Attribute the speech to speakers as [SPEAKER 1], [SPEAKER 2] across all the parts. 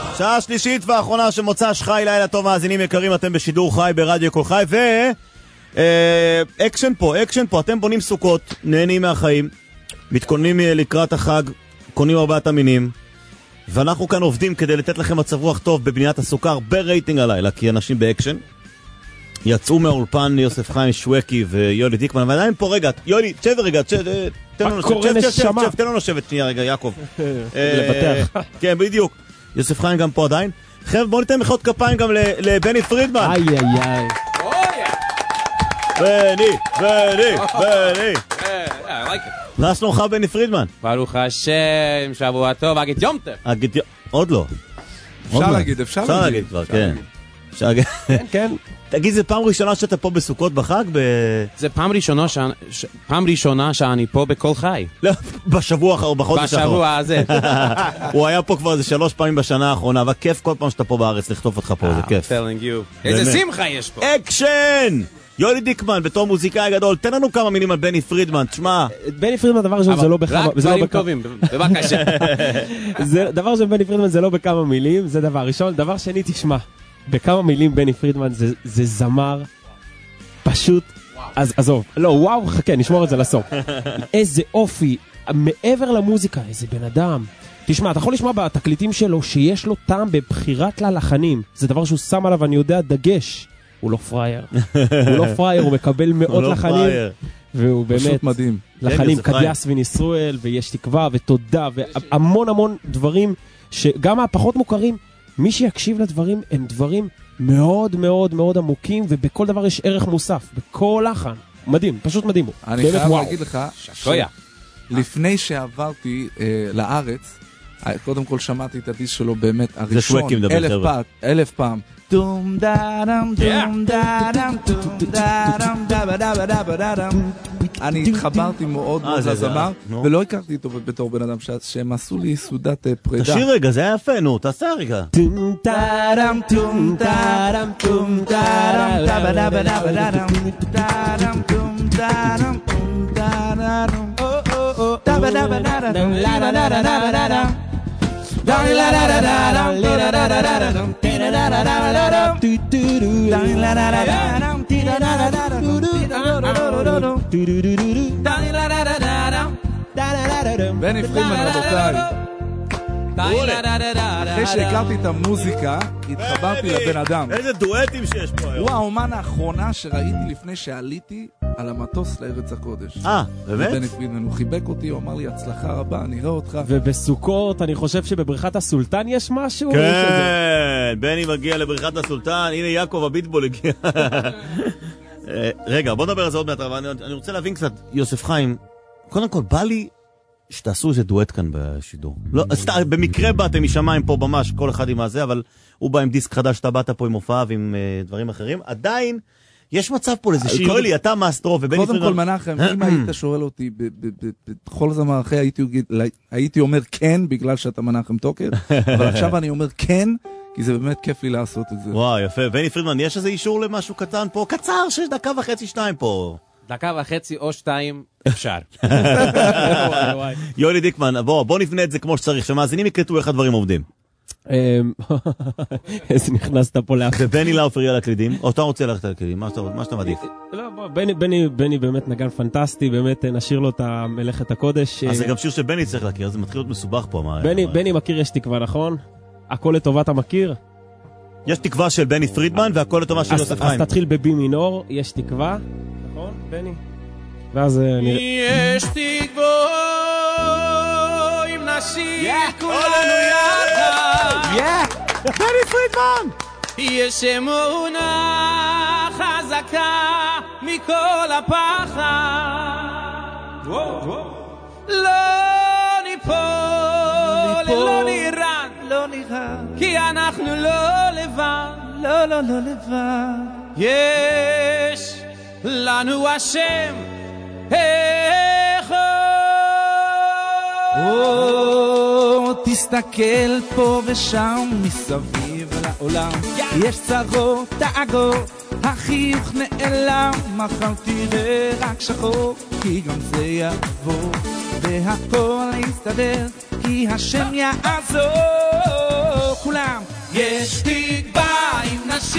[SPEAKER 1] שעה שלישית והאחרונה של מוצ"ש חי, לילה טוב מאזינים יקרים, אתם בשידור חי ברדיו כל חי, אקשן פה, אתם בונים סוכות, נהנים מהחיים, מתכוננים לקראת החג, קונים 4 תמינים, ואנחנו כאן עובדים כדי לתת לכם מצב רוח טוב בבניית הסוכה, הרבה רייטינג הלילה, כי אנשים באקשן יצאו מהאולפן יוסף חיים שווקי ויולי דיקמן, ועדיין פה רגע, יולי, תשב רגע, תן לנו לשבת שנייה רגע, יעקב.
[SPEAKER 2] לבטח.
[SPEAKER 1] כן, בדיוק. יוסף חיים גם פה עדיין. חבר'ה, בואו ניתן מחיאות כפיים גם לבני פרידמן.
[SPEAKER 2] איי.
[SPEAKER 1] בני.
[SPEAKER 3] I like it.
[SPEAKER 1] מה שלומך בני פרידמן?
[SPEAKER 3] ברוך השם, שבוע טוב, אגיד יום טוב.
[SPEAKER 1] עוד לא.
[SPEAKER 4] אפשר להגיד
[SPEAKER 1] כבר, כן.
[SPEAKER 2] כן.
[SPEAKER 1] תגיד, זה פעם ראשונה שאתה פה בסוכות בחג?
[SPEAKER 3] זה פעם ראשונה שאני פה בכל חי.
[SPEAKER 1] לא, בשבוע או בחודש האחרון.
[SPEAKER 3] בשבוע הזה.
[SPEAKER 1] הוא היה פה כבר 3 פעמים בשנה האחרונה, וכיף כל פעם שאתה פה בארץ, לכתוב אותך פה, זה כיף.
[SPEAKER 3] telling you. איזה שמחה יש פה.
[SPEAKER 1] אקשן! יולי דיקמן, בתור מוזיקאי גדול, תן לנו כמה מילים על בני פרידמן, תשמע.
[SPEAKER 2] בני פרידמן, דבר ראשון, זה לא בכמה...
[SPEAKER 3] רק דברים טובים, בבקשה.
[SPEAKER 2] דבר ראשון, בני פרידמן זה לא בכמה מילים, זה דבר ראשון. דבר שני, תשמע, בכמה מילים בני פרידמן זה זמר פשוט, אז עזוב, לא, וואו, חכה, נשמור את זה לסוף. איזה אופי, מעבר למוזיקה, איזה בן אדם. תשמע, אתה יכול לשמוע בתקליטים שלו שיש לו טעם בבחירת ללחנים, זה דבר שהוא שם עליו, אני יודע, דגש. הוא לא פרייר. הוא מקבל מאות לחנים. והוא באמת
[SPEAKER 4] מדהים.
[SPEAKER 2] לחנים, קדיאס וניסרואל, ויש תקווה ותודה, והמון דברים שגם הפחות מוכרים, מי שיקשיב לדברים הם דברים מאוד מאוד מאוד עמוקים, ובכל דבר יש ערך מוסף, בכל לחן. מדהים, פשוט מדהים.
[SPEAKER 4] אני חייב להגיד לך, לפני שעברתי לארץ, קודם כל שמעתי את הדיס שלו באמת הראשון, 1000 פעם. דום דאדם דום דאדם דום דאדם דאדם. אני התחברתי מאוד לזמר, ולא הכרתי איתו בתור בן אדם שהם עשו לי סעודת פרידה.
[SPEAKER 1] תשאיר רגע, זה היה יפה, נו, תעשה רגע.
[SPEAKER 2] דום דאדם דום דאדם דום דאדם דאדם דאדם דום דאדם דום דאדם דאדם
[SPEAKER 4] בני פרידמן, רבותיי, אחרי שהכרתי את המוזיקה התחברתי לבן אדם.
[SPEAKER 1] איזה דואטים שיש פה היום.
[SPEAKER 4] הוא האומן האחרונה שראיתי לפני שעליתי על המטוס לארץ הקודש.
[SPEAKER 1] באמת?
[SPEAKER 4] בני פרידמן, הוא חיבק אותי, הוא אמר לי הצלחה רבה, אני רואה אותך.
[SPEAKER 2] ובסוכות אני חושב שבבריכת הסולטן יש משהו?
[SPEAKER 1] כן, בני מגיע לבריכת הסולטן, הנה יעקב הביטבול הגיע. רגע, בוא נדבר על זה עוד מעט, אבל אני רוצה להבין קצת, יוסף חיים, קודם כל בא לי שתעשו איזה דואט כאן בשידור. לא, במקרה באתם משמיים פה ממש, כל אחד עם הזה, אבל הוא בא עם דיסק חדש, אתה באת פה עם הופעה ועם דברים אחרים. עדיין, יש מצב פה לזה שיולי, אתה מאסטרו ובני
[SPEAKER 4] פרידמן. קודם כל מנחם, אם היית שואל אותי בכל זמן אחרי, הייתי אומר כן, בגלל שאתה מנחם טוקר, אבל עכשיו אני אומר כן, כי זה באמת כיף לי לעשות את זה.
[SPEAKER 1] וואו, יפה. בני פרידמן, יש איזה אישור למשהו קטן פה? קצר, 1.5 2 פה.
[SPEAKER 3] 1.5 או 2 אפשר.
[SPEAKER 1] יולי דיקמן, בוא נבנה את זה כמו שצריך, שמאזינים יקלטו איך הדברים עובדים.
[SPEAKER 2] איזה נכנסת פה לאחר.
[SPEAKER 1] ובני לאופר יהיה לקלידים, או אתה רוצה ללכת לקלידים, מה שאתה מעדיף?
[SPEAKER 2] לא, בני באמת נגן פנטסטי, באמת נשאיר לו את מלאכת הקודש.
[SPEAKER 1] אז זה גם שיר שבני צריך להכיר, זה מתחיל להיות מסובך פה.
[SPEAKER 2] בני מכיר יש תקווה, נכון? הכל לטובת המכיר?
[SPEAKER 1] יש תקווה של בני פרידמן והכל לטובה של יוסף חיים.
[SPEAKER 2] אז תתחיל בבי מינור, יש תקווה, נכון, בני? ואז נראה...
[SPEAKER 3] יש תקווה אם נשאיר כולנו יחד.
[SPEAKER 1] בני פרידמן!
[SPEAKER 3] יש אמונה חזקה מכל הפחד. לא ניפול, לא נירד, כי אנחנו לא לבד. לא לבד. יש לנו השם
[SPEAKER 4] תסתכל פה ושם מסביב לעולם, יש צרות, דאגות, החיוך נעלם, מחר תראה רק שחור, כי גם זה יעבור, והכל יסתדר, כי השם יעזור. כולם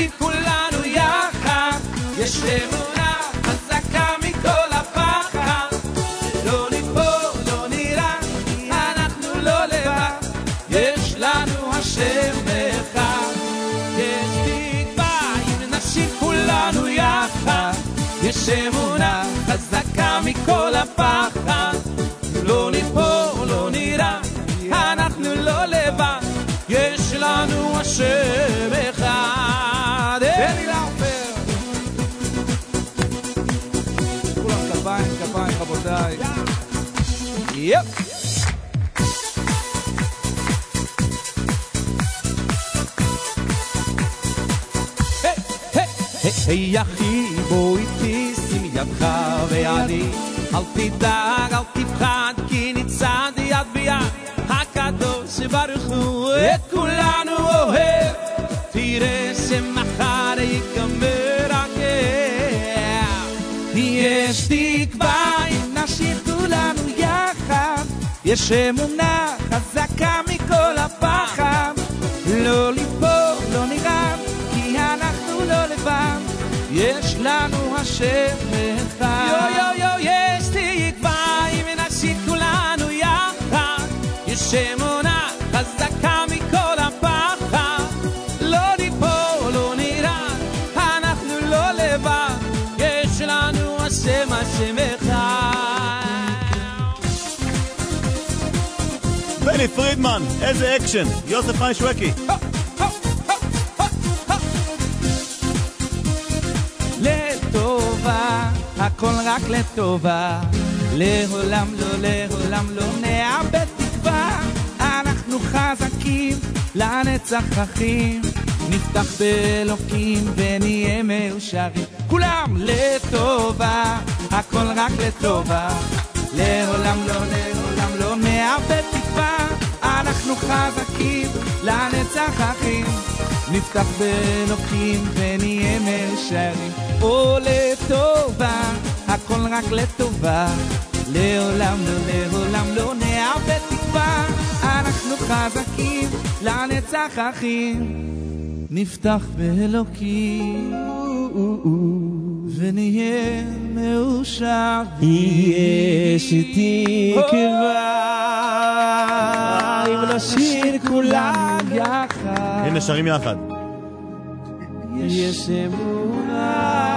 [SPEAKER 5] נשיב כולנו יחד, יש אמונה חזקה מכל הפחד, לא ניפול, לא נראה, אנחנו לא לבד, יש לנו השם אחד, יש תקווה אם נשיב כולנו יחד, יש אמונה חזקה מכל הפחד, לא ניפול, לא נראה, אנחנו לא לבד, יש לנו השם אחד. בני לאופר, כולם כפיים, כפיים רבותיי. יפ. היי אחי בוא איתי שים ידך בידי, אל תדאג אל תפחד כי נצעד יד ביד, הקדוש ברוך הוא את כולנו אוהב, תראה שמחר ייגמר הכאב, יש תקווה אם נשאיר כולנו יחד, יש אמונה חזקה מכל הפחד, לא ליפול לא נראה כי אנחנו לא לבד, יש לנו השם אחד. יו יו יו יש תקווה אם נשאיר כולנו יחד, יש אמונה חזקה מכל הפחד, לא ניפול לא נראה, אנחנו לא לבד, יש לנו השם אחד.
[SPEAKER 1] בני פרידמן, איזה אקשן, יוסף חיים שווקי.
[SPEAKER 5] לטובה, הכל רק לטובה, לעולם לא נאבד תקווה, אנחנו חזקים, לנצח אחים, נפתח באלוקים ונהיה מאושרים, כולם לטובה, הכל רק לטובה, לעולם לא נאבד תקווה, אנחנו חזקים, לנצח אחים, נפתח באלוקים ונהיה מאושרים, או לטובה, הכל רק לטובה, לעולם לא נאבד תקווה, אנחנו חזקים, לנצח אחים, נפתח באלוקים ונהיה מאושרים.
[SPEAKER 2] יש תקווה אם נשאיר כולם יחד,
[SPEAKER 1] הנה שרים יחד.
[SPEAKER 2] יש אמונה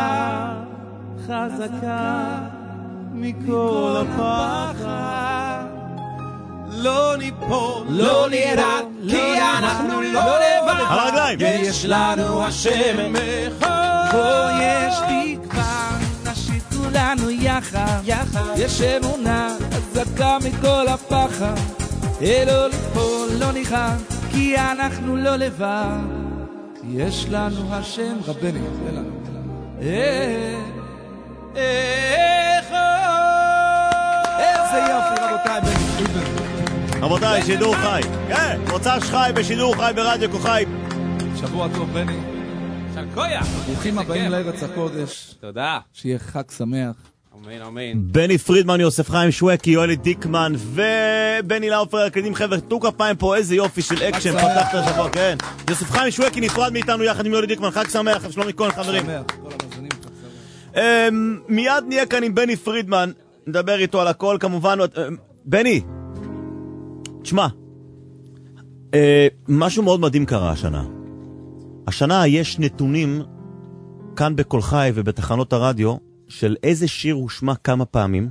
[SPEAKER 2] חזקה מכל הפחד,
[SPEAKER 5] לא ניפול, לא נראה, כי אנחנו לא לבד,
[SPEAKER 1] על הרגליים.
[SPEAKER 5] יש לנו השם אחד. פה יש תקווה, נשאיר כולנו יחד, יש אמונה חזקה מכל הפחד, לא ליפול, לא נראה, כי אנחנו לא לבד, יש לנו השם רבני. איזה יופי רבותיי, בני פרידמן.
[SPEAKER 1] רבותיי, שידור חי. כן, מוצ"ש חי בשידור חי ברדיו כוכי.
[SPEAKER 4] שבוע טוב בני.
[SPEAKER 3] שקויה.
[SPEAKER 4] ברוכים הבאים לארץ הקודש.
[SPEAKER 3] תודה.
[SPEAKER 4] שיהיה חג שמח.
[SPEAKER 3] אמן אמן.
[SPEAKER 1] בני פרידמן, יוסף חיים שווקי, יואלי דיקמן ובני לאופר הקלידים. חבר'ה, תנו כפיים פה, איזה יופי של אקשן פתח את השבוע, כן. יוסף חיים שווקי נפרד מאיתנו יחד עם יואלי דיקמן. חג שמח, שלומי כהן חברים. מיד נהיה כאן עם בני פרידמן, נדבר איתו על הכל כמובן. בני, תשמע, משהו מאוד מדהים קרה השנה יש נתונים כאן בכל חי ובתחנות הרדיו של איזה שיר הושמע כמה פעמים,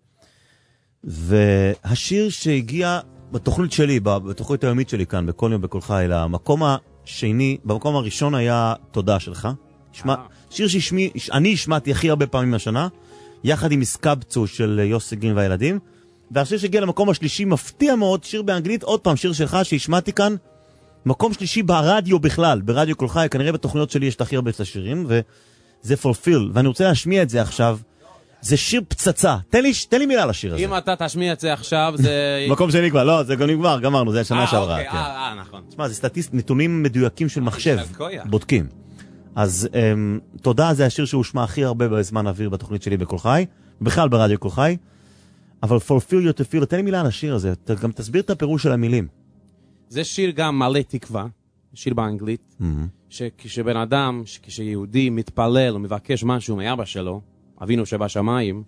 [SPEAKER 1] והשיר שהגיע בתוכנית שלי, בתוכנית היומית שלי כאן בכל יום בכל חי, למקום השני, במקום הראשון היה תודה שלך. שיר שאני השמעתי הכי הרבה פעמים השנה, יחד עם הסקבצו של יוסי גרין והילדים, והשיר שהגיע למקום השלישי מפתיע מאוד, שיר באנגלית, עוד פעם שיר שלך שהשמעתי כאן, מקום שלישי ברדיו בכלל, ברדיו כל חי, כנראה בתוכניות שלי יש הכי הרבה את השירים, וזה fulfill, ואני רוצה להשמיע את זה עכשיו, זה שיר פצצה, תן לי מילה לשיר הזה.
[SPEAKER 3] אם אתה תשמיע את זה עכשיו, זה...
[SPEAKER 1] מקום שני כבר, לא, זה גם נגמר, גמרנו, זה השנה שעברה.
[SPEAKER 3] נכון.
[SPEAKER 1] תשמע, זה נתונים מדויקים של מחשב, בודקים. אז תודה, זה השיר שהושמע הכי הרבה בזמן אוויר בתוכנית שלי בכל חי, בכלל ברדיו כל חי, אבל fulfill you to feel, תן לי מילה לשיר הזה, גם תסביר את הפירוש של המילים.
[SPEAKER 3] זה שיר גם מלא תקווה, שיר באנגלית, שכשבן אדם, כשיהודי מתפלל ומבקש משהו מאבא שלו, אבינו שבשמיים,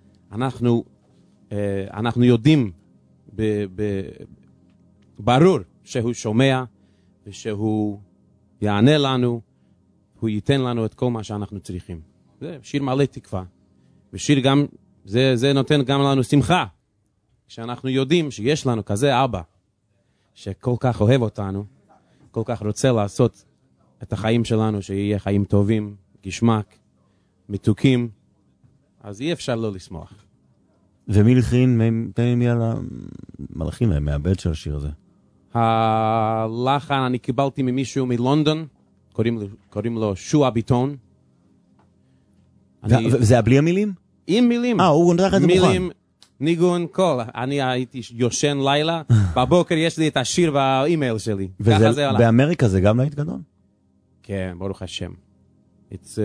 [SPEAKER 3] אנחנו יודעים ברור שהוא שומע, ושהוא יענה לנו, הוא ייתן לנו את כל מה שאנחנו צריכים. זה שיר מלא תקווה. ושיר גם, זה נותן גם לנו שמחה, כשאנחנו יודעים שיש לנו כזה אבא, שכל כך אוהב אותנו, כל כך רוצה לעשות את החיים שלנו, שיהיה חיים טובים, גשמק, מתוקים, אז אי אפשר לא לשמוח.
[SPEAKER 1] ומי לכין, מי על המלאכים, מהבית של השיר הזה?
[SPEAKER 3] הלחן אני קיבלתי ממישהו מלונדון, קוראים לו שועה ביטון.
[SPEAKER 1] זה בלי המילים?
[SPEAKER 3] עם מילים.
[SPEAKER 1] הוא נראה לך את זה מוכן.
[SPEAKER 3] מילים, ניגון, כל. אני הייתי יושן לילה, בבוקר יש לי את השיר באימייל שלי.
[SPEAKER 1] באמריקה זה גם להיט גדול?
[SPEAKER 3] כן, ברוך השם. It's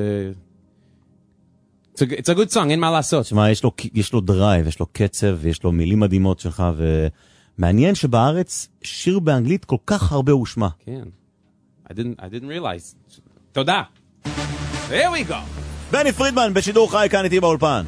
[SPEAKER 3] a good song, אין מה לעשות.
[SPEAKER 1] שמה, יש לו דרייב, יש לו קצב, יש לו מילים מדהימות שלך, ומעניין שבארץ שיר באנגלית כל כך הרבה הושמע.
[SPEAKER 3] כן. I didn't realize. תודה. Here we go.
[SPEAKER 1] בני פרידמן בשידור חי כאן איתי באולפן.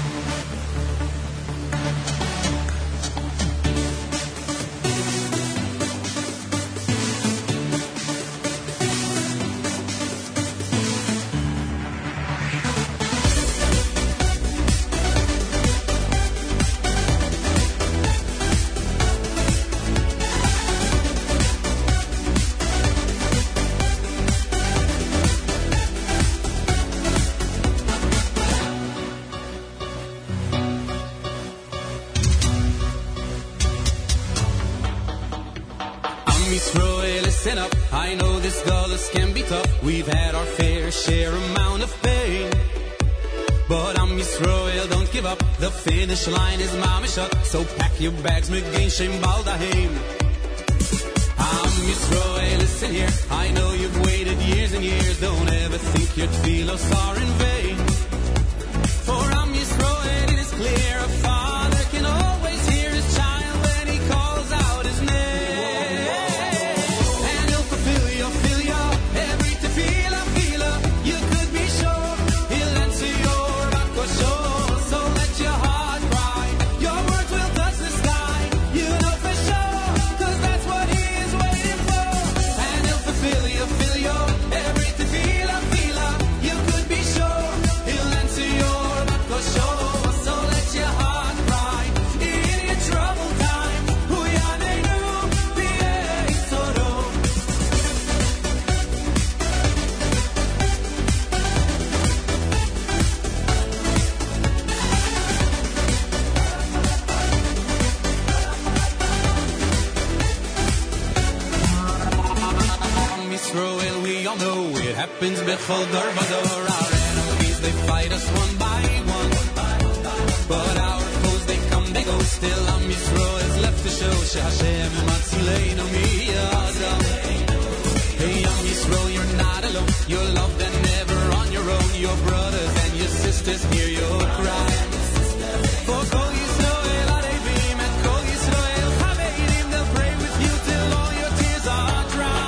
[SPEAKER 5] We've had our fair share amount of pain, but I'm Yisroel, don't give up. The finish line is mamishut, so pack your bags, McGain, Shem Baldaheim. I'm Yisroel, listen here, I know you've waited years and years. Don't ever think your tefillos are in vain. For I'm Yisroel, it is clear, a father can always hear his child when he calls out his name. And he'll fulfill your every tefillah, you could be sure he'll answer your bakashot. So let your heart cry, your words will touch the sky. You know for sure, 'cause that's what he is waiting for. And he'll fulfill your every tefillah, you could be sure he'll answer your bakashot. So let your heart cry in your troubled time. Hu yaneinu b'yesoro. Israel, we all know it happens bechol dor vador. Our enemies, they fight us one by one, but our foes, they come, they go. Still, Israel is left to show Hashem matzileinu miyadam. Hey, Israel, you're not alone. You're loved and never on your own. Your brothers and your sisters hear your cry. For Kol Yisrael Arevim and Kol Yisrael Chaveirim, they'll pray with you till all your tears are dry.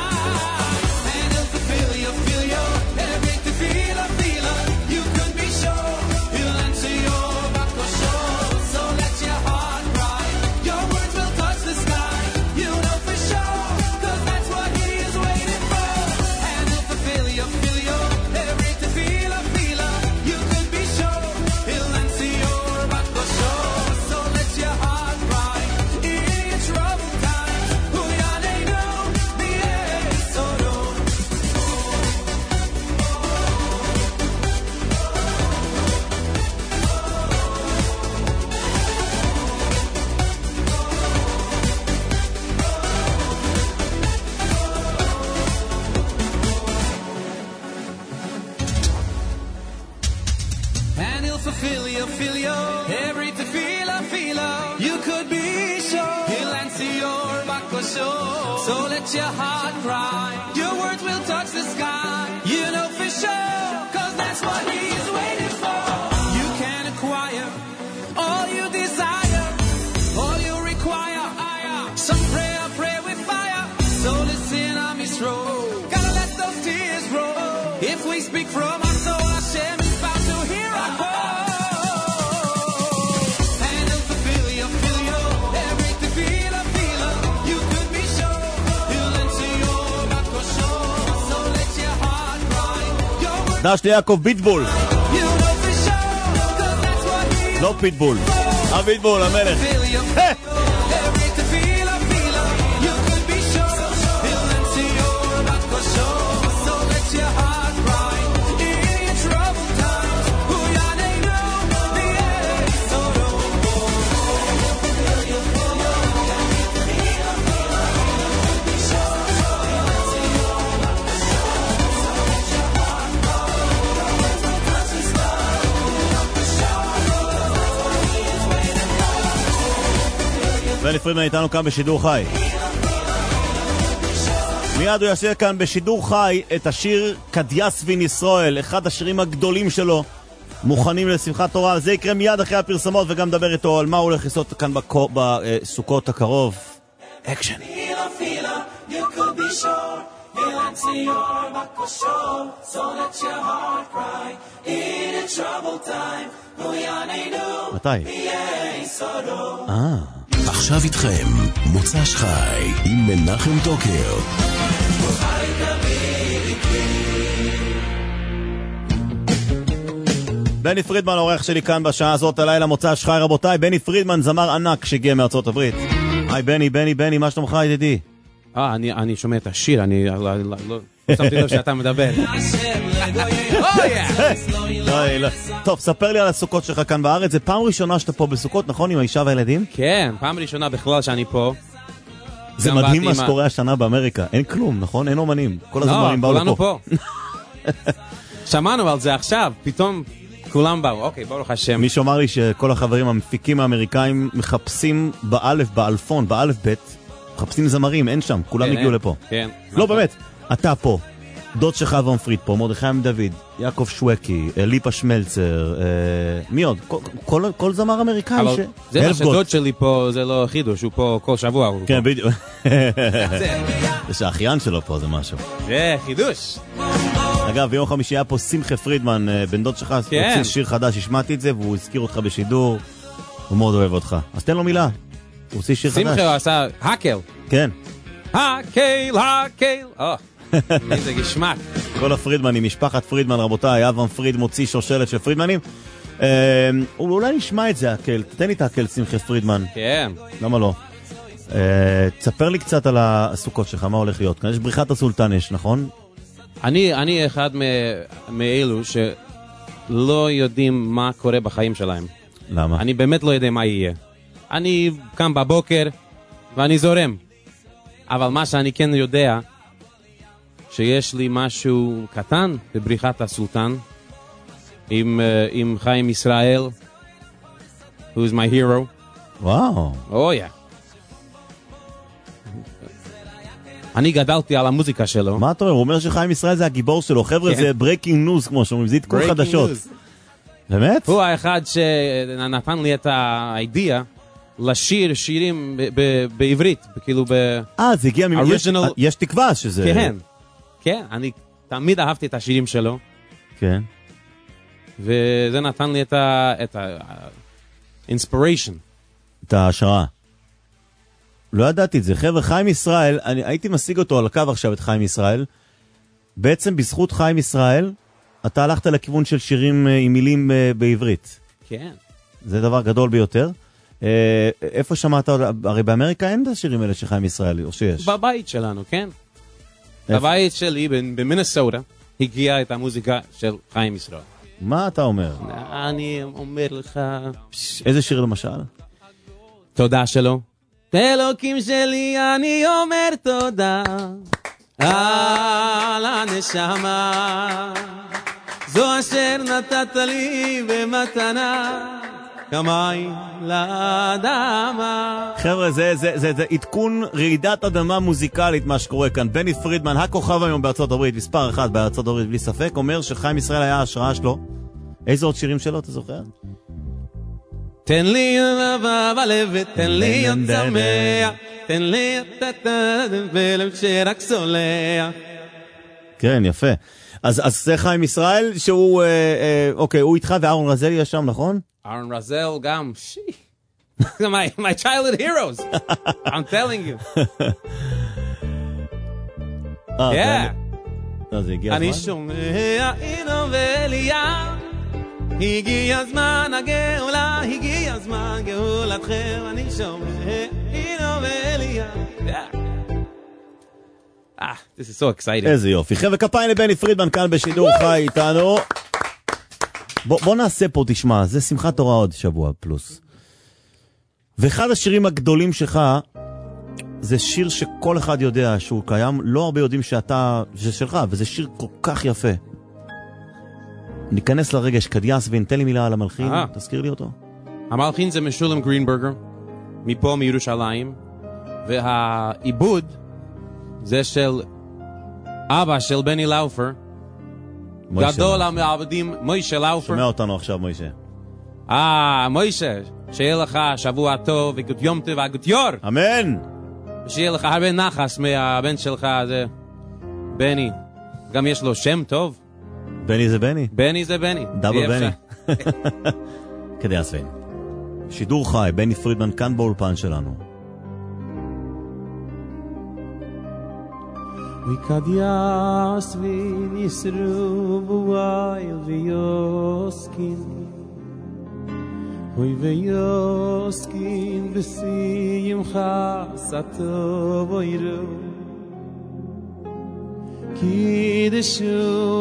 [SPEAKER 5] Every tefillah, you could be sure he'll answer your bakashot. So let your heart cry, your words will touch the sky. You know for sure, 'cause that's what he is waiting for. And he'll fulfill your every tefillah, you could be sure he'll answer your bakashot. So let your heart cry in your troubled times. Hu yaneinu b'yesoro. And he'll fulfill your every tefillah, you could be sure he'll answer your bakashot. So let your heart cry, your words will touch the sky. You know for sure, 'cause that's what he's waiting for. You can acquire all you desire, all you require. Some prayer, pray with fire. So listen, I'm we speak from us, so Hashem is bound to hear our call. And he'll fulfill your every tefillah, you could be sure he'll answer your bakosho, so let your heart cry.
[SPEAKER 1] דש ליעקב ביטבול.
[SPEAKER 5] You know for sure, 'cause that's what he
[SPEAKER 1] לא פיטבול. הביטבול, המלך.
[SPEAKER 5] every tefillah, you could be sure he'll answer your bakosho, so let your heart cry. In your troubled times, who yaneinu v'yesoro.
[SPEAKER 1] בני פרידמן איתנו כאן בשידור חי. מיד הוא יעשה כאן בשידור חי את השיר קדיאסבין ישראל, אחד השירים הגדולים שלו, מוכנים לשמחת תורה. זה יקרה מיד אחרי הפרסמות, וגם נדבר איתו על מה הוא הולך לעשות כאן בסוכות הקרוב. אקשן.
[SPEAKER 5] You could be sure he'll answer your bakosho, so let your heart cry. In a troubled time, who yaneinu
[SPEAKER 1] מתי?
[SPEAKER 5] v'yesoro.
[SPEAKER 6] עכשיו איתכם, מוצ"ש חי עם מנחם טוקר.
[SPEAKER 1] בני פרידמן, העורך שלי כאן בשעה הזאת הלילה, מוצ"ש חי. רבותיי, בני פרידמן, זמר ענק שהגיע מארצות הברית. היי בני, מה שלומך ידידי?
[SPEAKER 3] אני שומע את השיר, אני לא שמתי לב שאתה מדבר.
[SPEAKER 1] לא. טוב, ספר לי על הסוכות שלך כאן בארץ. זה פעם ראשונה שאתה פה בסוכות, נכון? עם האישה והילדים?
[SPEAKER 3] כן, פעם ראשונה בכלל שאני פה.
[SPEAKER 1] זה מדהים מה שקורה השנה באמריקה. אין כלום, נכון? אין אומנים. כל הזמרים באו
[SPEAKER 3] כולנו
[SPEAKER 1] לפה.
[SPEAKER 3] פה. שמענו על זה עכשיו, פתאום כולם באו. אוקיי, ברוך השם.
[SPEAKER 1] מישהו אמר לי שכל החברים המפיקים האמריקאים מחפשים באלפון, באלף בית, מחפשים זמרים, אין שם, כולם הגיעו לפה.
[SPEAKER 3] כן.
[SPEAKER 1] לא, באמת, אתה פה, דוד שלך אברהם פריד פה, מרדכי דוד, יעקב שווקי, ליפה שמלצר, מי עוד? כל זמר אמריקאי
[SPEAKER 3] אבל זה מה שדוד שלי פה, זה לא חידוש, הוא פה כל שבוע.
[SPEAKER 1] כן, בדיוק. זה שהאחיין שלו פה, זה משהו.
[SPEAKER 3] זה חידוש.
[SPEAKER 1] אגב, ביום חמישי היה פה שמחה פרידמן, בן דוד שלך, הוציא שיר חדש, השמעתי את זה, והוא הזכיר אותך בשידור, הוא מאוד אוהב אותך. אז תן לו מילה, הוא הוציא שיר חדש.
[SPEAKER 3] שמחה הוא עשה הקל.
[SPEAKER 1] כן.
[SPEAKER 3] הקל. איזה גשמק.
[SPEAKER 1] כל הפרידמנים, משפחת פרידמן, רבותיי, אברהם פריד מוציא שושלת של פרידמנים. אולי נשמע את זה, הקל, תתן לי את הקל, שמחה פרידמן.
[SPEAKER 3] כן.
[SPEAKER 1] למה לא? תספר לי קצת על הסוכות שלך, מה הולך להיות כאן? יש בריחת הסולטן, נכון?
[SPEAKER 3] אני אחד מאלו שלא יודעים מה קורה בחיים שלהם.
[SPEAKER 1] למה?
[SPEAKER 3] אני באמת לא יודע מה יהיה. אני קם בבוקר ואני זורם. אבל מה שאני כן יודע, שיש לי משהו קטן בבריחת הסולטן, עם חיים ישראל, who is my hero.
[SPEAKER 1] וואו.
[SPEAKER 3] yeah. אני גדלתי על המוזיקה שלו.
[SPEAKER 1] מה אתה אומר? הוא אומר שחיים ישראל זה הגיבור שלו. חבר'ה, זה breaking news, כמו שאומרים, זה עדכון חדשות. באמת?
[SPEAKER 3] הוא האחד שנתן לי את האידאה לשיר שירים בעברית, כאילו
[SPEAKER 1] זה הגיע יש תקווה שזה...
[SPEAKER 3] כן, אני תמיד אהבתי את השירים שלו.
[SPEAKER 1] כן.
[SPEAKER 3] וזה נתן לי את ה-inspiration.
[SPEAKER 1] את ההשראה. לא ידעתי את זה. חבר'ה, חיים ישראל, אני הייתי משיג אותו על הקו עכשיו את חיים ישראל. בעצם בזכות חיים ישראל, אתה הלכת לכיוון של שירים עם מילים בעברית.
[SPEAKER 3] כן.
[SPEAKER 1] זה דבר גדול ביותר. איפה שמעת? הרי באמריקה אין את השירים האלה של חיים ישראל, או שיש?
[SPEAKER 3] בבית שלנו, כן. בבית שלי במינסוטה הגיעה את המוזיקה של חיים ישראל.
[SPEAKER 1] מה אתה אומר?
[SPEAKER 3] אני אומר לך...
[SPEAKER 1] איזה שיר למשל?
[SPEAKER 3] תודה שלו. אלוקים שלי אני אומר תודה על הנשמה זו אשר נתת לי במתנה כמים לאדמה.
[SPEAKER 1] חבר'ה, זה עדכון רעידת אדמה מוזיקלית מה שקורה כאן. בני פרידמן, הכוכב היום בארצות הברית, מספר 1 בארצות הברית בלי ספק, אומר שחיים ישראל היה ההשראה שלו. איזה עוד שירים שלו אתה זוכר?
[SPEAKER 3] תן לי אהבה בלב, תן לי להיות שמח, תן לי את ולב שרק סולח.
[SPEAKER 1] כן, יפה. אז זה חיים ישראל, שהוא, אוקיי, הוא איתך ואהרון רזל יש שם, נכון?
[SPEAKER 3] אהרון רזל גם, my childhood heroes, I'm telling you.
[SPEAKER 1] כן. זה הגיע הזמן?
[SPEAKER 3] אני שומע אינו ואליה, הגיע הזמן הגאולה, הגיע הזמן גאולתכם, אני שומע אינו ואליה. This is so exciting.
[SPEAKER 1] איזה יופי. חבר'ה, כפיים לבני פרידמן כאן בשידור חי איתנו. בוא נעשה פה, תשמע, זה שמחת תורה עוד שבוע פלוס. ואחד השירים הגדולים שלך, זה שיר שכל אחד יודע שהוא קיים, לא הרבה יודעים שזה שלך, וזה שיר כל כך יפה. ניכנס לרגש, קדיאסווין, תן לי מילה על המלחין, תזכיר לי אותו.
[SPEAKER 3] המלחין זה משולם גרינברגר, מפה מירושלים, והעיבוד זה של אבא של בני לאופר, גדול המעבדים, מוישה לאופר.
[SPEAKER 1] שומע אותנו עכשיו, מוישה.
[SPEAKER 3] מוישה, שיהיה לך שבוע טוב, וגוד יום טוב, וגוד יור.
[SPEAKER 1] אמן.
[SPEAKER 3] שיהיה לך הרבה נחס מהבן שלך, זה בני. גם יש לו שם טוב.
[SPEAKER 1] בני זה בני.
[SPEAKER 3] בני זה בני.
[SPEAKER 1] דאבל בני. כדי הסווין. שידור חי, בני פרידמן כאן באולפן שלנו.
[SPEAKER 5] וכדיאסווין יסרו בווייל ויוסקין Oy veyoskin besim khasatu voyru Kideshu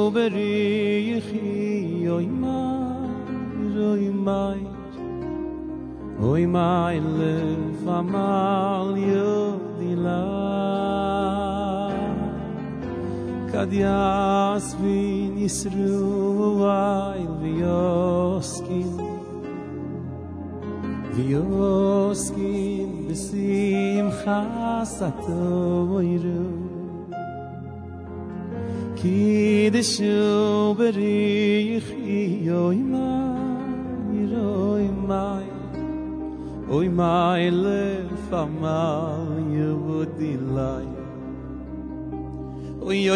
[SPEAKER 5] berichi oy my love amal yodila Kadiasvin yisru vayl veyoskin V'yoskin b'simcha satoyru Kideshu berichi oy my lef amal yevudilai Oy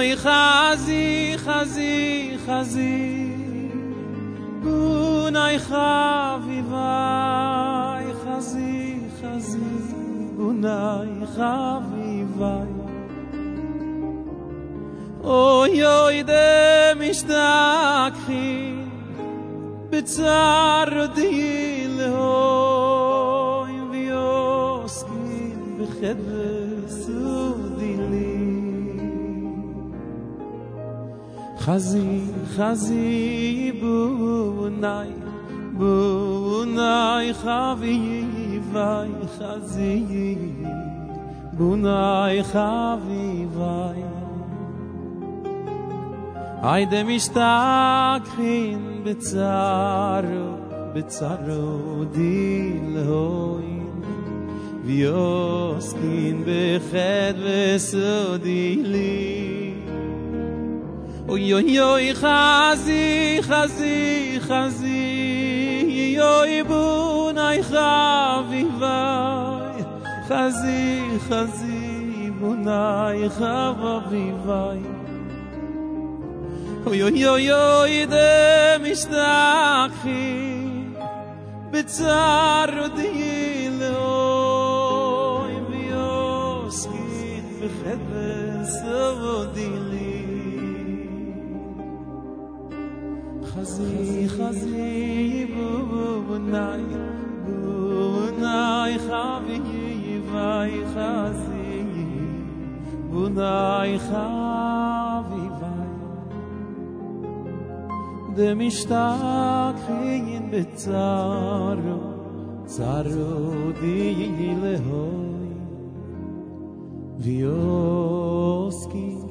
[SPEAKER 5] chazi Bunay chavivai chazi Bunay chavivai Oy dem ishtakhin B'tzar dilehoy V'yoskin b'chedves udili Chazi bunay chavivai Chazi bunay chavivai Hayde mishtakhin b'tzaro dilhoy V'yoskin b'chedves udili Oy chazi Oy bunay chavivai Chazi bunay chavivai Oy dem ishtakhin b'tzar diloy V'yoskin b'chedves udili Chazi bunay chavivai Chazi bunay chavivai Dem ishtakhin b'tzaro dilehoy V'yoskin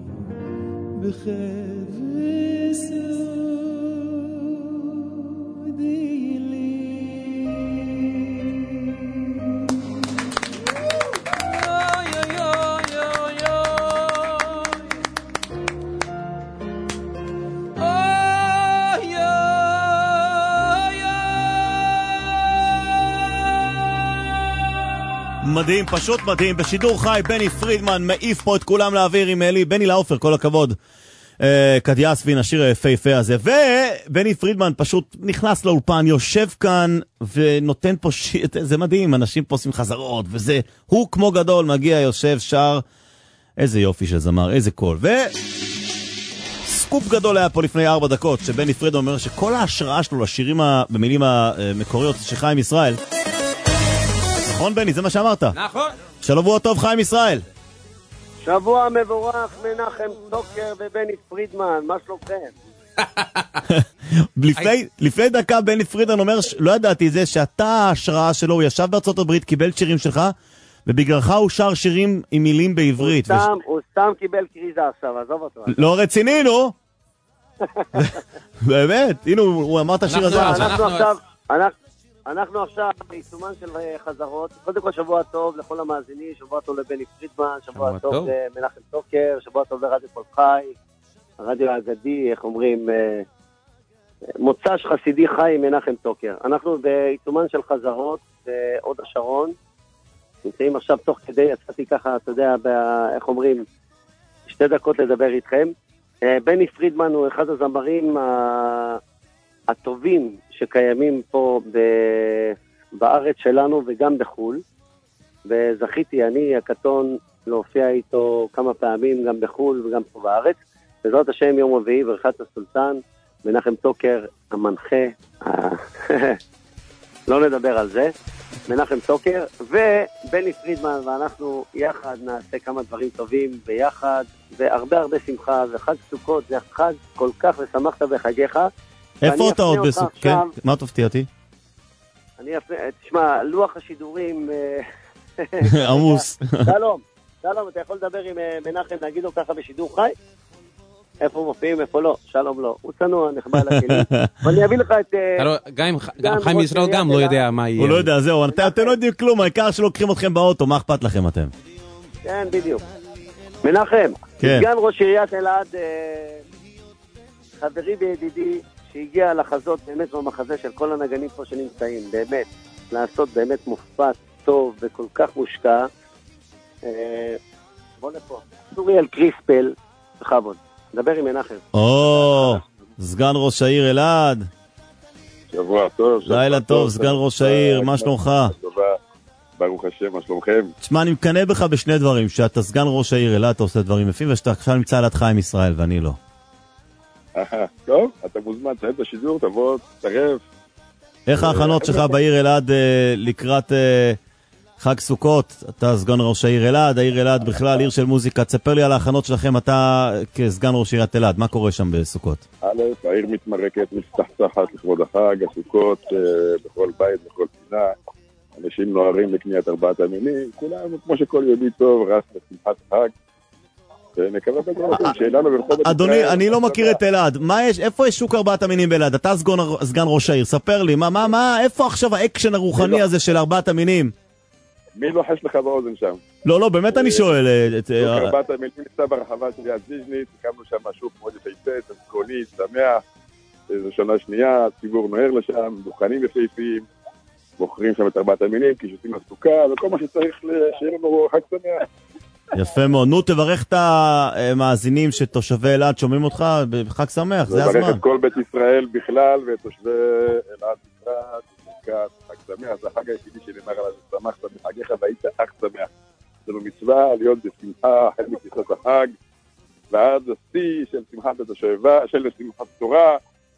[SPEAKER 5] b'chedves
[SPEAKER 1] מדהים, פשוט מדהים. בשידור חי, בני פרידמן מעיף פה את כולם לאוויר עם אלי, בני לאופר, כל הכבוד. קדיאסבין, השיר היפהפה הזה. ובני פרידמן פשוט נכנס לאולפן, יושב כאן ונותן פה זה מדהים, אנשים פה עושים חזרות, וזה, הוא כמו גדול, מגיע, יושב, שר, איזה יופי של זמר, איזה קול. סקופ גדול היה פה לפני 4 דקות, שבני פרידמן אומר שכל ההשראה שלו לשירים במילים המקוריות של חיים ישראל. נכון בני, זה מה שאמרת?
[SPEAKER 3] נכון.
[SPEAKER 1] שבוע טוב חיים ישראל.
[SPEAKER 7] שבוע מבורך מנחם טוקר ובני פרידמן, מה שלומכם?
[SPEAKER 1] לפני דקה בני פרידמן אומר, לא ידעתי זה, שאתה ההשראה שלו, הוא ישב בארצות הברית, קיבל שירים שלך, ובגללך הוא שר שירים עם מילים בעברית.
[SPEAKER 7] הוא סתם קיבל קריזה עכשיו, עזוב אותו.
[SPEAKER 1] לא רציני, נו. באמת, הנה הוא אמר את השיר הזה.
[SPEAKER 7] אנחנו עכשיו בעיצומן של חזרות. קודם כל שבוע טוב לכל המאזינים, שבוע טוב לבני פרידמן, שבוע טוב למנחם טוקר, שבוע טוב לרדיו כל חי, הרדיו האגדי, איך אומרים, מוצ"ש חסידי חי עם מנחם טוקר. אנחנו בעיצומן של חזרות בעוד השרון, נמצאים עכשיו תוך כדי, יצאתי ככה, אתה יודע, איך אומרים, 2 דקות לדבר איתכם. בני פרידמן הוא אחד הזמרים הטובים שקיימים פה בארץ שלנו וגם בחול, וזכיתי אני הקטון להופיע איתו כמה פעמים גם בחול וגם פה בארץ. בעזרת השם יום רביעי ברכת הסולטן, מנחם טוקר המנחה, לא נדבר על זה, מנחם טוקר ובני פרידמן, ואנחנו יחד נעשה כמה דברים טובים ביחד, והרבה שמחה, וחג סוכות זה חג כל כך ושמחת בחגיך.
[SPEAKER 1] איפה אתה עוד בסוכות? כן? מה תפתיע אותי?
[SPEAKER 7] תשמע, לוח השידורים
[SPEAKER 1] עמוס.
[SPEAKER 7] שלום, אתה יכול לדבר עם מנחם, נגיד לו ככה בשידור חי? איפה מופיעים, איפה לא? שלום לא. הוא צנוע, נחבא על הכלים. ואני אביא לך את...
[SPEAKER 3] גם חיים ישראל גם לא יודע מה יהיה.
[SPEAKER 1] הוא לא יודע, זהו. אתם לא יודעים כלום, העיקר שלוקחים אתכם באוטו, מה אכפת לכם אתם?
[SPEAKER 7] כן, בדיוק. מנחם, סגן ראש עיריית אלעד, חברי וידידי, שהגיע לחזות באמת במחזה של כל הנגנים פה שנמצאים, באמת, לעשות באמת מופת טוב וכל כך מושקע. בוא לפה. סוריאל קריספל, בכבוד. דבר עם מנחם.
[SPEAKER 1] סגן ראש העיר אלעד.
[SPEAKER 8] שבוע טוב.
[SPEAKER 1] לילה טוב, סגן ראש העיר, מה שלומך?
[SPEAKER 8] טובה, ברוך השם, מה שלומכם?
[SPEAKER 1] תשמע, אני מקנה בך בשני דברים, שאתה סגן ראש העיר אלעד, אתה עושה דברים יפים, ושאתה עכשיו נמצא ליד חיים ישראל, ואני לא.
[SPEAKER 8] טוב, אתה מוזמן, תהד בשידור, תבוא, תצטרף.
[SPEAKER 1] איך ההכנות שלך בעיר אלעד לקראת חג סוכות? אתה סגן ראש העיר אלעד, העיר אלעד בכלל עיר של מוזיקה. תספר לי על ההכנות שלכם, אתה כסגן ראש עיריית אלעד, מה קורה שם בסוכות?
[SPEAKER 8] העיר מתמרקת, מצטחצחת לכבוד החג, הסוכות, בכל בית, בכל פינה. אנשים נוהרים לקניית 4 המינים, כולנו, כמו שכל יהודי טוב, רס לשמחת החג. ונקווה בגללכם, שאלנו ברחוב...
[SPEAKER 1] אדוני, אני לא מכיר את אלעד. איפה יש שוק 4 המינים באלעד? אתה סגן ראש העיר, ספר לי, איפה עכשיו האקשן הרוחני הזה של 4 המינים?
[SPEAKER 8] מי לוחש לך באוזן שם?
[SPEAKER 1] לא, באמת אני שואל.
[SPEAKER 8] שוק 4 המינים נמצא ברחבה של יד זיז'נית, הקמנו שם משהו מאוד יפהפה, צמקוני, שמח, זו שנה שנייה, הציבור נוהר לשם, דוכנים יפהפיים, מוכרים שם את 4 המינים, קישוטים לסוכה, וכל מה שצריך שיהיה לנו חג שמח.
[SPEAKER 1] יפה מאוד. נו, תברך את המאזינים שתושבי אלעד שומעים אותך בחג שמח, זה הזמן.
[SPEAKER 8] תברך את כל בית ישראל בכלל ואת תושבי אלעד בפרט, ברכת חג שמח, זה החג היחידי שנאמר עליו, שמחת בחגיך והיית אך שמח. זה מצווה להיות בשמחה, החל מכניסת החג, ועד השיא של שמחת השואבה, של שמחת תורה.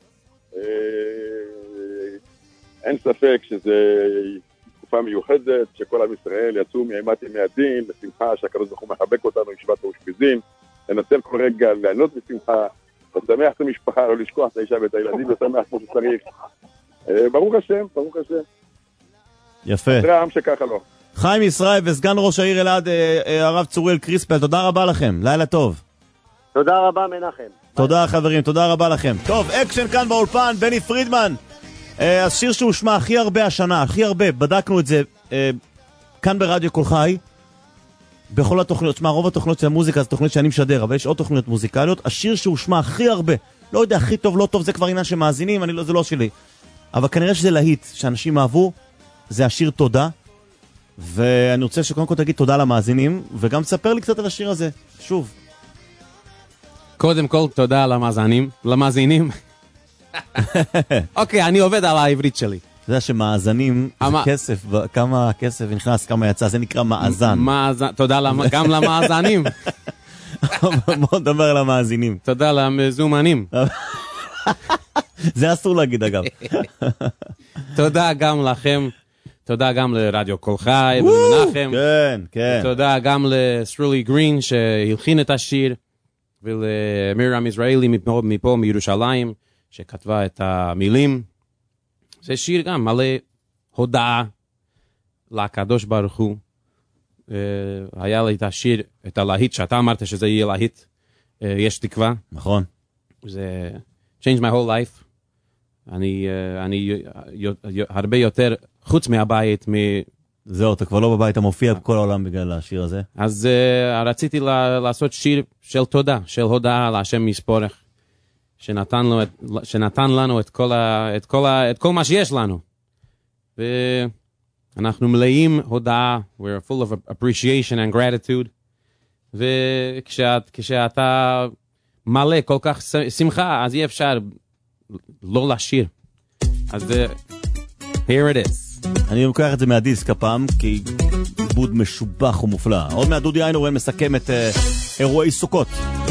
[SPEAKER 8] אין ספק שזה תקופה מיוחדת, שכל עם ישראל יצאו מאימת ימי הדין, לשמחה שהקדוש ברוך הוא מחבק אותנו, ישיבת האושפיזין, לנצל כל רגע, ליהנות בשמחה, לשמח את המשפחה, לא לשכוח את האישה ואת הילדים, לשמח כמו שצריך. ברוך השם, ברוך השם.
[SPEAKER 1] יפה.
[SPEAKER 8] זה העם שככה לא.
[SPEAKER 1] חיים ישראל וסגן ראש העיר אלעד, הרב צוריאל קריספל, תודה רבה לכם, לילה טוב.
[SPEAKER 7] תודה רבה מנחם.
[SPEAKER 1] תודה חברים, תודה רבה לכם. טוב, אקשן כאן באולפן, בני פרידמן. השיר שהוא שמע הכי הרבה השנה, הכי הרבה, בדקנו את זה כאן ברדיו כל חי, בכל התוכניות, שמע, רוב התוכניות של המוזיקה זה תוכניות שאני משדר, אבל יש עוד תוכניות מוזיקליות. השיר שהוא שמע הכי הרבה, לא יודע, הכי טוב, לא טוב, זה כבר עניין שמאזינים, זה לא שלי, אבל כנראה שזה להיט, שאנשים אהבו, זה השיר תודה, ואני רוצה שקודם כל תגיד תודה למאזינים, וגם תספר לי קצת על השיר הזה, שוב.
[SPEAKER 3] קודם כל, תודה למאזינים. אוקיי, אני עובד על העברית שלי.
[SPEAKER 1] אתה יודע שמאזנים זה כסף, כמה כסף נכנס, כמה יצא, זה נקרא מאזן.
[SPEAKER 3] תודה גם למאזנים.
[SPEAKER 1] בוא נדבר על המאזינים.
[SPEAKER 3] תודה למזומנים.
[SPEAKER 1] זה אסור להגיד אגב.
[SPEAKER 3] תודה גם לכם, תודה גם לרדיו קול חי ולמנחם.
[SPEAKER 1] כן, כן.
[SPEAKER 3] תודה גם לסטרולי גרין שהלחין את השיר, ולמירם ישראלי מפה מירושלים שכתבה את המילים. זה שיר גם מלא הודעה לקדוש ברוך הוא. היה לי את השיר, את הלהיט שאתה אמרת שזה יהיה להיט, יש תקווה.
[SPEAKER 1] נכון.
[SPEAKER 3] זה change my whole life. אני הרבה יותר חוץ מהבית.
[SPEAKER 1] זהו, אתה כבר לא בבית, המופיע בכל העולם בגלל השיר הזה.
[SPEAKER 3] אז רציתי לעשות שיר של תודה, של הודעה להשם יספורך, שנתן לנו את כל מה שיש לנו. ואנחנו מלאים הודעה, we're full of appreciation and gratitude. וכשאתה מלא כל כך שמחה, אז אי אפשר לא לשיר. אז here it is.
[SPEAKER 1] אני לוקח את זה מהדיסק הפעם, כי עיבוד משובח ומופלא. עוד מעט דודי איינהורן מסכם את אירועי סוכות.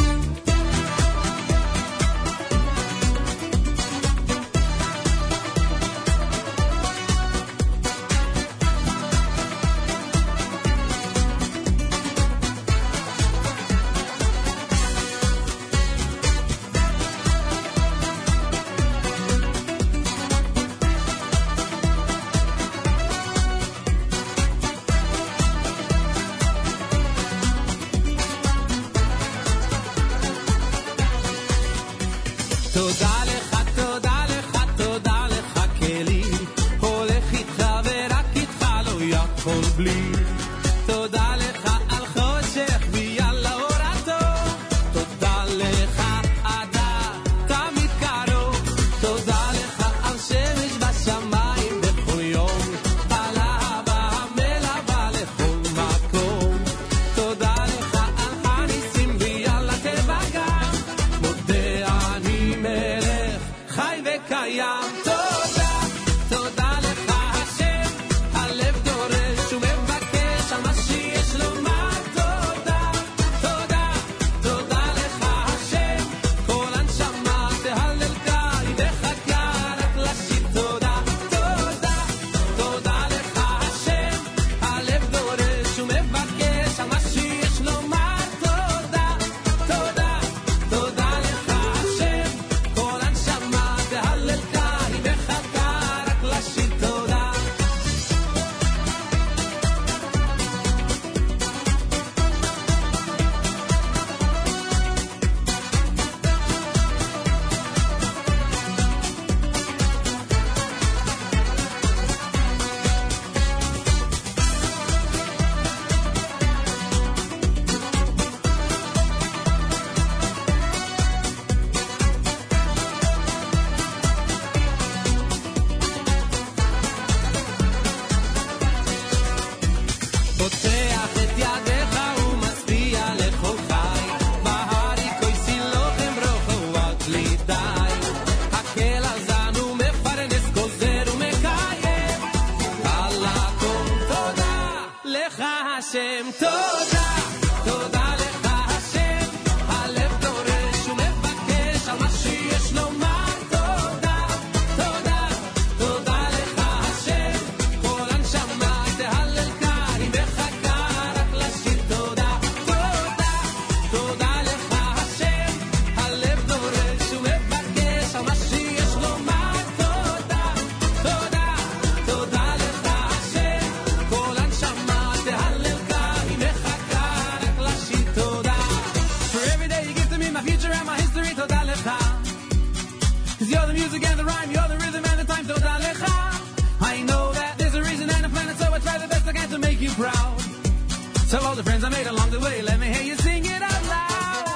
[SPEAKER 5] Tell all the friends I made along the way, let me hear you sing it out loud.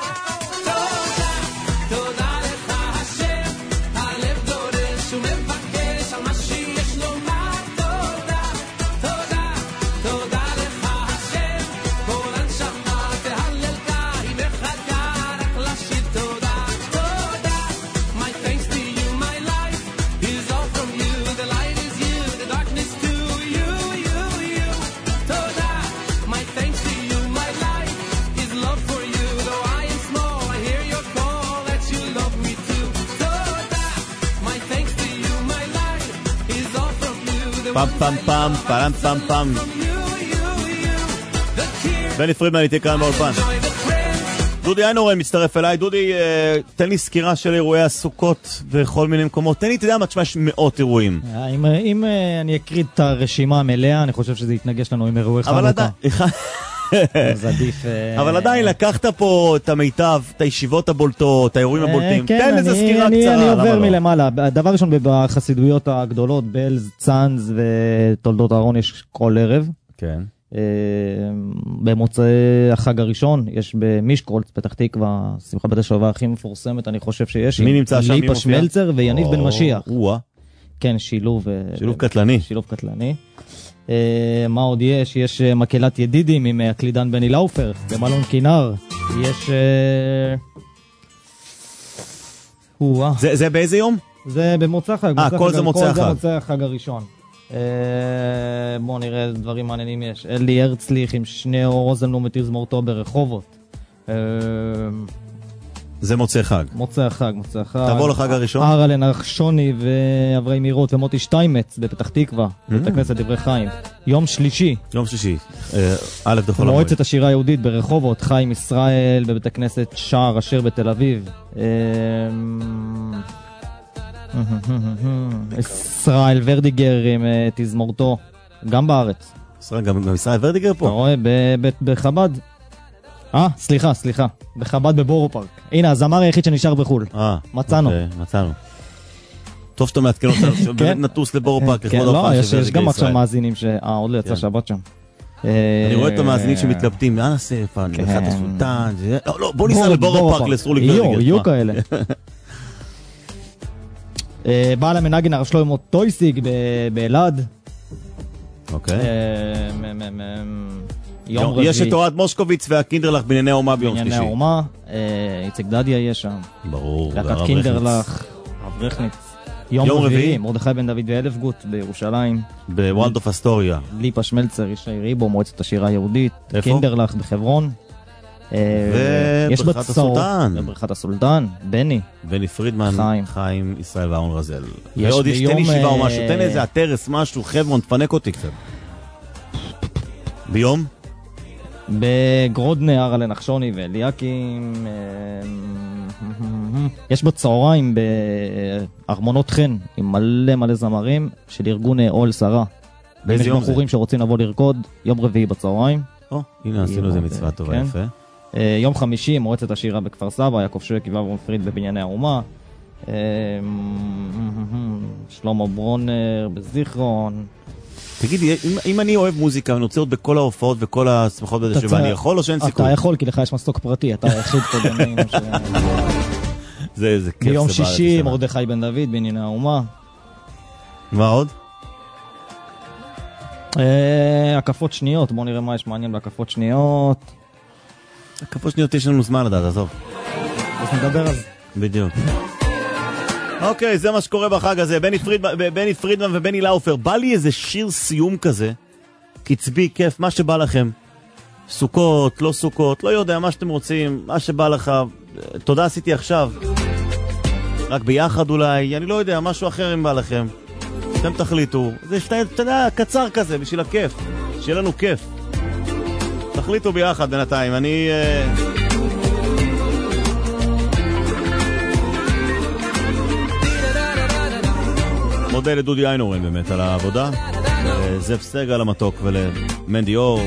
[SPEAKER 5] Toda, toda לך השם, הלב דורש ומבקש על מה שיש לומר. תודה, תודה, תודה.
[SPEAKER 1] פם פם פם, פם פם פם. בני פרידמן איתי כאן באולפן. דודי איינורן מצטרף אליי. דודי, תן לי סקירה של אירועי הסוכות וכל מיני מקומות. תן לי, אתה יודע מה, תשמע, יש מאות אירועים.
[SPEAKER 9] אם אני אקריא את הרשימה המלאה, אני חושב שזה יתנגש לנו עם אירועי חנוכה. אז עדיף...
[SPEAKER 1] אבל עדיין לקחת פה את המיטב, את הישיבות הבולטות, את האירועים הבולטים. תן איזה סקירה קצרה.
[SPEAKER 9] אני עובר מלמעלה. דבר ראשון, בחסידויות הגדולות, בלז, צאנז ותולדות אהרון יש כל ערב.
[SPEAKER 1] כן.
[SPEAKER 9] במוצאי החג הראשון יש במישקולץ פתח תקווה שמחה בת השלווה הכי מפורסמת אני חושב שיש.
[SPEAKER 1] מי נמצא שם?
[SPEAKER 9] ליפה שמלצר ויניב בן משיח. כן, שילוב
[SPEAKER 1] קטלני.
[SPEAKER 9] שילוב קטלני. מה עוד יש? יש מקהלת ידידים עם הקלידן בני לאופר במלון כינר. יש
[SPEAKER 1] זה באיזה יום?
[SPEAKER 9] זה במוצאי החג.
[SPEAKER 1] כל זה מוצאי החג.
[SPEAKER 9] כל זה מוצאי החג הראשון. בואו נראה דברים מעניינים יש. אלי הרצליך עם שני רוזנבלום ותזמורתו ברחובות.
[SPEAKER 1] זה מוצאי חג.
[SPEAKER 9] מוצאי חג.
[SPEAKER 1] תבוא לחג הראשון.
[SPEAKER 9] אהרלן נחשוני ואברי מירות ומוטי שטיימץ בפתח תקווה. בית הכנסת דברי חיים. יום שלישי. א' דחול המועד. מועצת השירה היהודית ברחובות. חיים ישראל בבית הכנסת שער אשר בתל אביב. ישראל ורדיגר עם תזמורתו גם בארץ.
[SPEAKER 1] גם ישראל ורדיגר פה?
[SPEAKER 9] אתה רואה בחב"ד. סליחה, בחב"ד בבורו פארק. הנה הזמר היחיד שנשאר בחול. מצאנו.
[SPEAKER 1] טוב שאתה מעדכן אותנו שבאמת נטוס לבורו פארק.
[SPEAKER 9] לא, יש גם עכשיו מאזינים עוד לא יצא שבת שם.
[SPEAKER 1] אני רואה את המאזינים שמתלבטים, נעשה פעם, נלכת הסולטן. לא, בוא ניסע לבורו פארק לסרוליק ורדיגר.
[SPEAKER 9] יהיו כאלה. בעל המנגן הרב שלמה טויסיג באלעד.
[SPEAKER 1] אוקיי. יש את אוהד מושקוביץ והקינדרלך בענייני האומה ביום שלישי.
[SPEAKER 9] בענייני האומה, איציק דדיה יש שם.
[SPEAKER 1] ברור.
[SPEAKER 9] להקת קינדרלך, הרב רכניץ. יום רביעי, מרדכי בן דוד ואלף גוט בירושלים.
[SPEAKER 1] בוולדורף אסטוריה.
[SPEAKER 9] ליפה שמלצר, ישי ריבו, מועצת השירה היהודית. קינדרלך בחברון.
[SPEAKER 1] ובריכת הסולטן.
[SPEAKER 9] בבריכת הסולטן, בני
[SPEAKER 1] פרידמן, חיים ישראל ואהרון רזל. ועוד יש תן ישיבה או משהו, תן איזה הטרס, משהו, חברון, תפנק אותי קצת. ביום?
[SPEAKER 9] בגרודנה, אהרלן נחשוני ואליקים. יש בצהריים בארמונות חן עם מלא זמרים של ארגון אוהל שרה.
[SPEAKER 1] באיזה יום זה?
[SPEAKER 9] יש בחורים שרוצים לבוא לרקוד, יום רביעי בצהריים.
[SPEAKER 1] הנה עשינו איזה מצווה טובה, יפה.
[SPEAKER 9] יום חמישי, מועצת השירה בכפר סבא, יעקב שואק, ואברהם פריד בבנייני האומה. שלמה ברונר בזיכרון.
[SPEAKER 1] תגידי, אם אני אוהב מוזיקה ואני רוצה להיות בכל ההופעות וכל השמחות בזה שבא, אני יכול או שאין סיכוי?
[SPEAKER 9] אתה יכול, כי לך יש מסוק פרטי, אתה היחיד פה בנים.
[SPEAKER 1] זה כיף.
[SPEAKER 9] ביום שישי, מרדכי בן דוד בענייני האומה.
[SPEAKER 1] מה עוד?
[SPEAKER 9] הקפות שניות, בואו נראה מה יש מעניין בהקפות שניות.
[SPEAKER 1] הקפות שניות יש לנו זמן לדעת, עזוב.
[SPEAKER 9] אז נדבר על זה.
[SPEAKER 1] בדיוק. אוקיי, זה מה שקורה בחג הזה. בני פרידמן ובני לאופר. בא לי איזה שיר סיום כזה, קצבי, כיף, מה שבא לכם. סוכות, לא סוכות, לא יודע, מה שאתם רוצים, מה שבא לך. תודה עשיתי עכשיו. רק ביחד אולי, אני לא יודע, משהו אחר אם בא לכם. אתם תחליטו. זה אתה יודע, קצר כזה, בשביל הכיף. שיהיה לנו כיף. תחליטו ביחד בינתיים. אני... מודה לדודי איינורן באמת על העבודה. זאב סגל המתוק ולמנדי אור.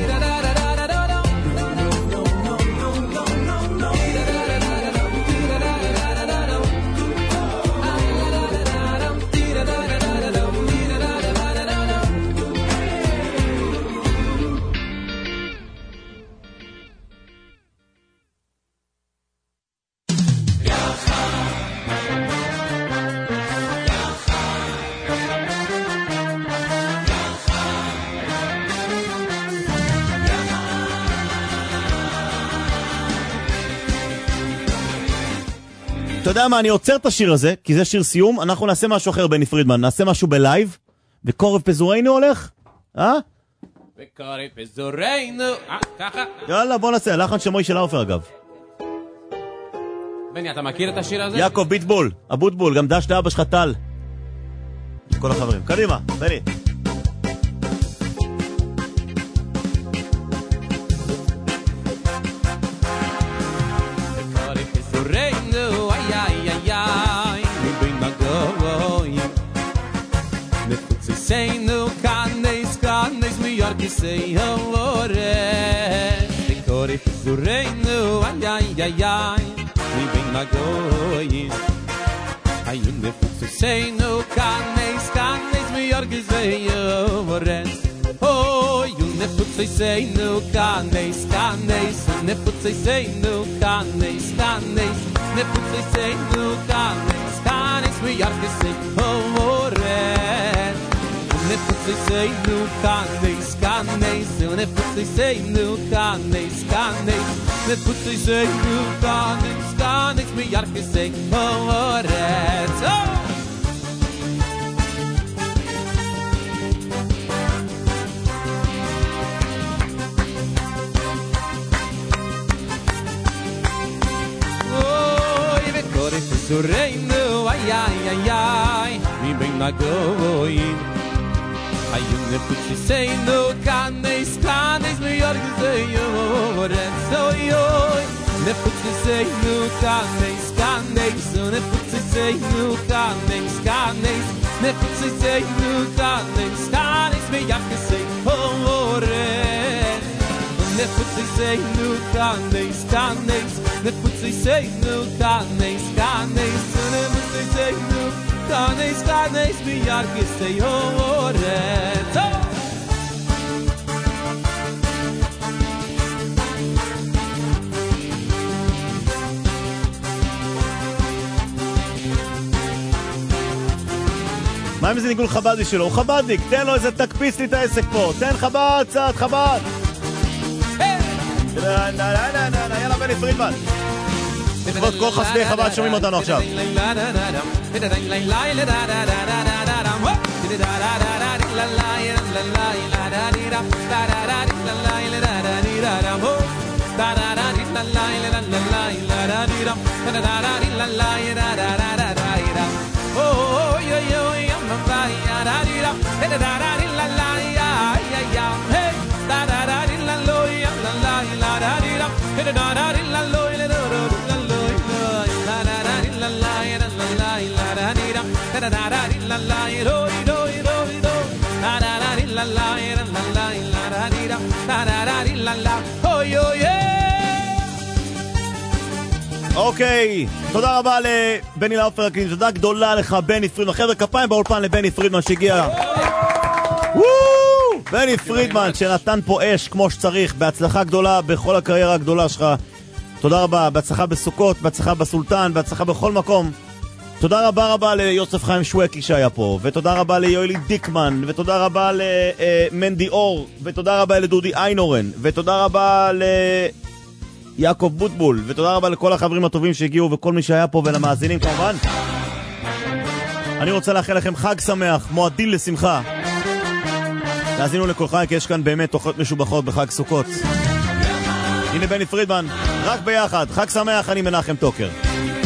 [SPEAKER 1] אתה יודע מה, אני עוצר את השיר הזה, כי זה שיר סיום, אנחנו נעשה משהו אחר בני פרידמן, נעשה משהו בלייב, וקורב פזורנו הולך,
[SPEAKER 3] וקורב פזורנו, ככה.
[SPEAKER 1] יאללה, בוא נעשה, לחן שמוי של האופר אגב.
[SPEAKER 3] בני, אתה מכיר את השיר הזה?
[SPEAKER 1] יעקב ביטבול, אבוטבול, גם דש לאבא שלך טל. כל החברים, קדימה, בני.
[SPEAKER 3] say oh the kori zureinu ay ay ay we bring my goyim ayun the to say no kanes me yorges oh oh you never say no kanes never say no kanes never say no kanes me yorges oh never say no kanes never say no kanes never say no kanes me yorges oh Reino ay ay ay ay we bring my going ayun ne putzi say no kanes me yorges oh so yo ne putzi say no kanes ne putzi say no kanes ne putzi say no kanes me yorges oh ne putzi say no kanes ne putzi say no kanes ne putzi say no kanes me yorges oh
[SPEAKER 1] מה אם זה ניגול חבדי שלו? הוא חבדיק, תן לו איזה תקפיס לי את העסק פה, תן חבד, צעד חבד. יאללה בני פרידמן, לכבוד כל חסדי חבד שומעים אותנו עכשיו.
[SPEAKER 5] Oh yo yo yam ba ya da di da da da di la la ya ya ya hey da da da di la lo ya la la la da di da da da di la lo la do la lo la da da di la la ya la la la da di da da da di la la ya do do do do da da da di la la ya la la la da di da da di la la oh yo yeah.
[SPEAKER 1] אוקיי, תודה רבה לבני לאופר הקלין, תודה גדולה לך בני פרידמן, חבר'ה כפיים באולפן לבני פרידמן שהגיע. בני פרידמן שנתן פה אש כמו שצריך, בהצלחה גדולה בכל הקריירה הגדולה שלך. תודה רבה, בהצלחה בסוכות, בהצלחה בסולטן, בהצלחה בכל מקום. תודה רבה ליוסף חיים שווקי שהיה פה, ותודה רבה ליואלי דיקמן, ותודה רבה למנדי אור, ותודה רבה לדודי איינורן, ותודה רבה יעקב בוטבול, ותודה רבה לכל החברים הטובים שהגיעו וכל מי שהיה פה ולמאזינים כמובן. אני רוצה לאחל לכם חג שמח, מועדים לשמחה. תאזינו לכל חג, כי יש כאן באמת תוכניות משובחות בחג סוכות. הנה בני פרידמן, רק ביחד, חג שמח, אני מנחם טוקר.